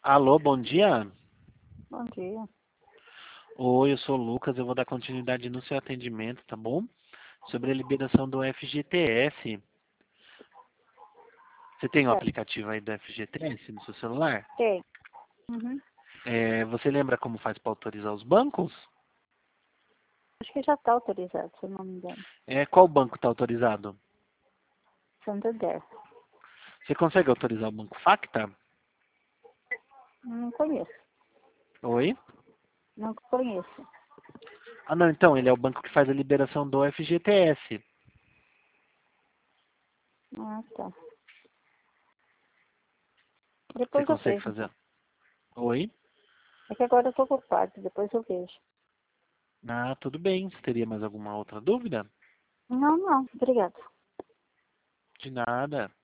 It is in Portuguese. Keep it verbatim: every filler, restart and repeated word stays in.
Alô, bom dia. Bom dia. Oi, eu sou o Lucas, eu vou dar continuidade no seu atendimento, tá bom? Sobre a liberação do F G T S. Você tem o Certo. aplicativo aí do F G T S no seu celular? Tem. Uhum. É, você lembra como faz para autorizar os bancos? Acho que já está autorizado, se eu não me engano. É, qual banco está autorizado? Santander. Você consegue autorizar o Banco Facta? Não conheço. Oi? Não conheço. Ah, não, então, ele é o banco que faz a liberação do F G T S. Ah, tá. Você Depois eu consegue vejo, fazer? então. Oi? É que agora eu estou ocupado, depois eu vejo. Ah, tudo bem. Você teria mais alguma outra dúvida? Não, não. Obrigada. De nada.